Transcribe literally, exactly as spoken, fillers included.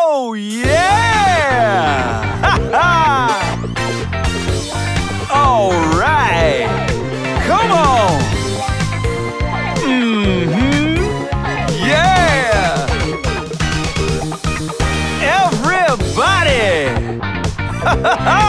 Oh, yeah! Ha ha! All right! Come on! Mm-hmm! Yeah! Everybody! Ha ha ha!